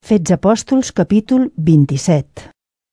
Fets Apòstols, capítol 27.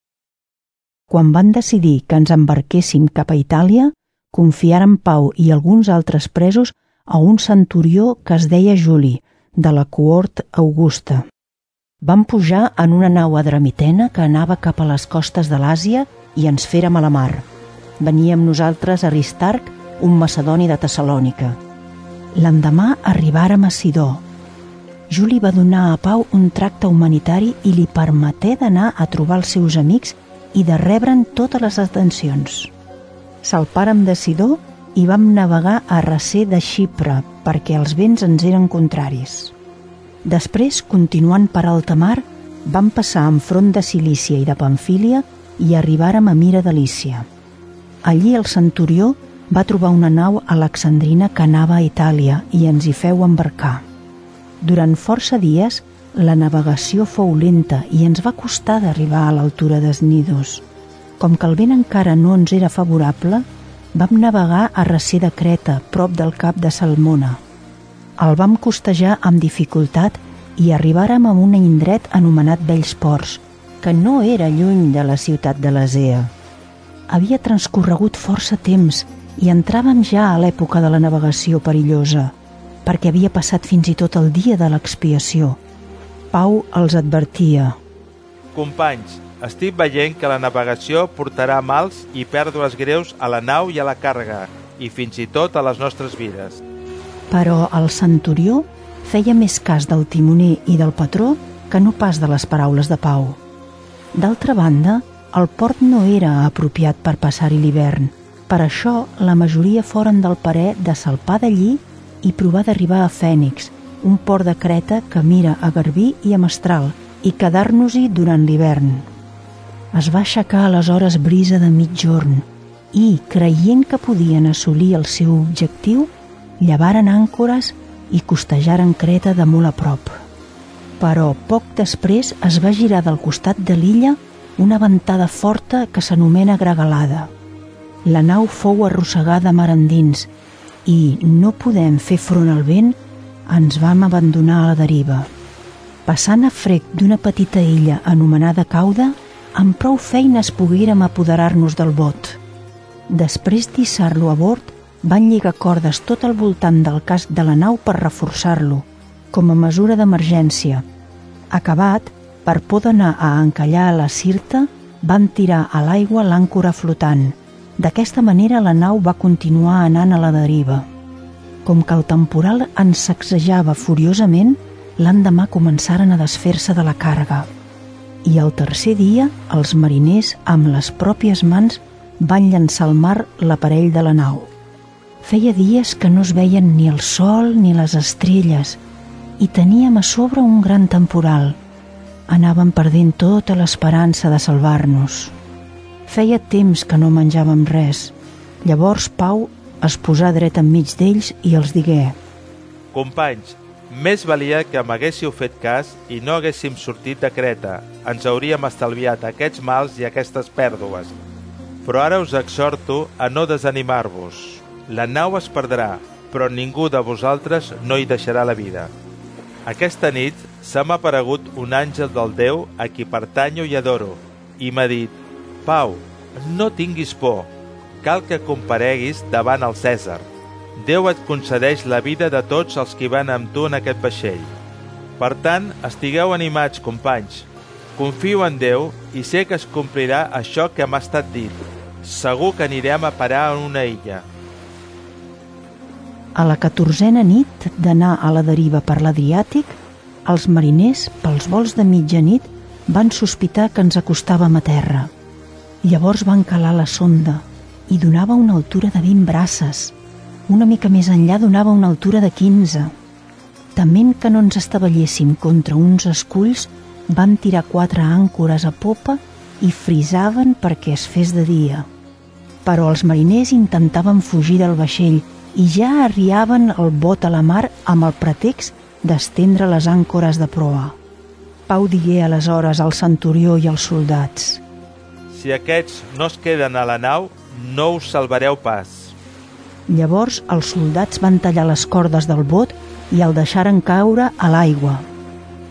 Quan van decidir que ens embarquéssim cap a Itàlia, confiaren Pau i alguns altres presos a un centurió que es deia Juli, de la cohort Augusta. Vam pujar en una nau adramitena que anava cap a les costes de l'Àsia i ens férem a la mar. Venia amb nosaltres Aristarc, un macedoni de Tessalònica. L'endemà arribàrem a Sidó. Juli va donar a Pau un tracte humanitari i li permeté d'anar a trobar els seus amics i de rebre'n totes les atencions. Salpàrem de Sidó i vam navegar a recer de Xipre perquè els vents ens eren contraris. Després, continuant per alta mar, vam passar enfront de Cilícia i de Pamfília i arribàrem a Mira de Lícia. Allí el centurió va trobar una nau alexandrina que anava a Itàlia i ens hi feu embarcar. Durant força dies, la navegació fou lenta i ens va costar d'arribar a l'altura de Cnidos. Com que el vent encara no ens era favorable, vam navegar a recer de Creta, prop del cap de Salmona. El vam costejar amb dificultat i arribàrem a un indret anomenat Vells Ports, que no era lluny de la ciutat de l'Asea. Havia transcorregut força temps i entràvem ja a l'època de la navegació perillosa, perquè havia passat fins i tot el dia de l'expiació. Pau els advertia: Companys, estic veient que la navegació portarà mals i pèrdues greus a la nau i a la càrrega, i fins i tot a les nostres vides. Però el centurió feia més cas del timoner i del patró que no pas de les paraules de Pau. D'altra banda, el port no era apropiat per passar-hi l'hivern. Per això, la majoria foren del parer de salpar d'allí i provar d'arribar a Fènix, un port de Creta que mira a Garbí i a Mestral, i quedar-nos-hi durant l'hivern. Es va aixecar aleshores brisa de mitjorn i, creient que podien assolir el seu objectiu, llevaren àncores i costejaren Creta de molt a prop. Però poc després es va girar del costat de l'illa una ventada forta que s'anomena Gregalada. La nau fou arrossegada mar endins i, no podent fer front al vent, ens vam abandonar a la deriva. Passant a frec d'una petita illa anomenada Cauda, amb prou feines poguérem apoderar-nos del bot. Després d'hissar-lo a bord, van lligar cordes tot al voltant del casc de la nau per reforçar-lo, com a mesura d'emergència. Acabat, per por d'anar a encallar a la Sirta, van tirar a l'aigua l'àncora flotant. D'aquesta manera la nau va continuar anant a la deriva. Com que el temporal ens sacsejava furiosament, l'endemà començaren a desfer-se de la càrrega. I el tercer dia, els mariners, amb les pròpies mans, van llançar al mar l'aparell de la nau. Feia dies que no es veien ni el sol ni les estrelles i teníem a sobre un gran temporal. Anàvem perdent tota l'esperança de salvar-nos. Feia temps que no menjàvem res. Llavors Pau es posà dret enmig d'ells i els digué: Companys, més valia que m'haguéssiu fet cas i no haguéssim sortit de Creta. Ens hauríem estalviat aquests mals i aquestes pèrdues. Però ara us exhorto a no desanimar-vos. La nau es perdrà, però ningú de vosaltres no hi deixarà la vida. Aquesta nit se m'ha aparegut un àngel del Déu a qui pertanyo i adoro, i m'ha dit: Pau, no tinguis por, cal que compareguis davant el Cèsar. Déu et concedeix la vida de tots els que van amb tu en aquest vaixell. Per tant, estigueu animats, companys. Confio en Déu i sé que es complirà això que m'ha estat dit. Segur que anirem a parar a una illa. A la 14a nit d'anar a la deriva per l'Adriàtic, els mariners, pels vols de mitjanit, van sospitar que ens acostàvem a terra. Llavors van calar la sonda i donava una altura de 20 braces. Una mica més enllà donava una altura de 15. Tement que no ens estavelléssim contra uns esculls, van tirar 4 àncores a popa i frisaven perquè es fes de dia. Però els mariners intentaven fugir del vaixell i ja arriaven el bot a la mar amb el pretext d'estendre les àncores de proa. Pau digué aleshores al centurió i als soldats: Si aquests no es queden a la nau, no us salvareu pas. Llavors els soldats van tallar les cordes del bot i el deixaren caure a l'aigua.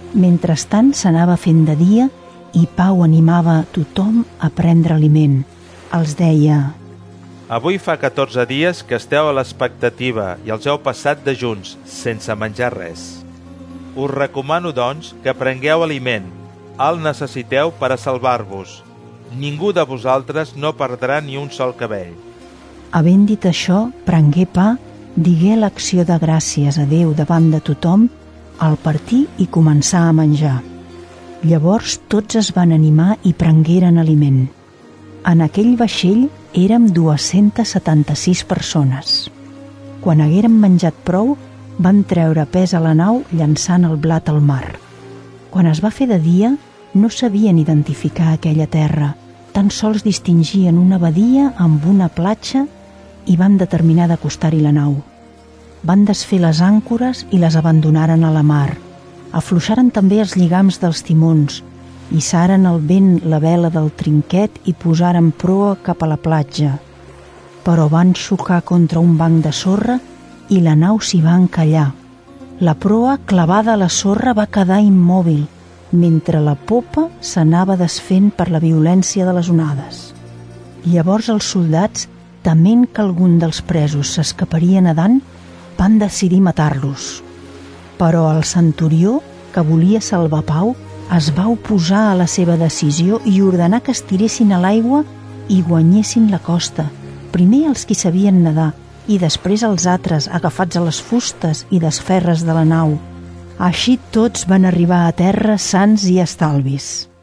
Mentrestant s'anava fent de dia i Pau animava tothom a prendre aliment. Els deia: avui fa 14 dies que esteu a l'expectativa i els heu passat de junts, sense menjar res. Us recomano, doncs, que prengueu aliment. El necessiteu per a salvar-vos. Ningú de vosaltres no perdrà ni un sol cabell. Havent dit això, prengué pa, digué l'acció de gràcies a Déu davant de tothom, al partir i començar a menjar. Llavors tots es van animar i prengueren aliment. En aquell vaixell érem 276 persones. Quan haguérem menjat prou, van treure pes a la nau llançant el blat al mar. Quan es va fer de dia, no sabien identificar aquella terra, tan sols distingien una badia amb una platja i van determinar d'acostar-hi la nau. Van desfer les àncores i les abandonaren a la mar. Afluixaren també els lligams dels timons, hissaren al vent la vela del trinquet i posaren proa cap a la platja. Però van xocar contra un banc de sorra i la nau s'hi va encallar. La proa, clavada a la sorra, va quedar immòbil, mentre la popa s'anava desfent per la violència de les onades. Llavors els soldats, tement que algun dels presos s'escaparia nedant, van decidir matar-los. Però el centurió, que volia salvar Pau, es va oposar a la seva decisió i ordenar que es tiressin a l'aigua i guanyessin la costa, primer els qui sabien nedar i després els altres agafats a les fustes i desferres de la nau. Així tots van arribar a terra sans i estalvis.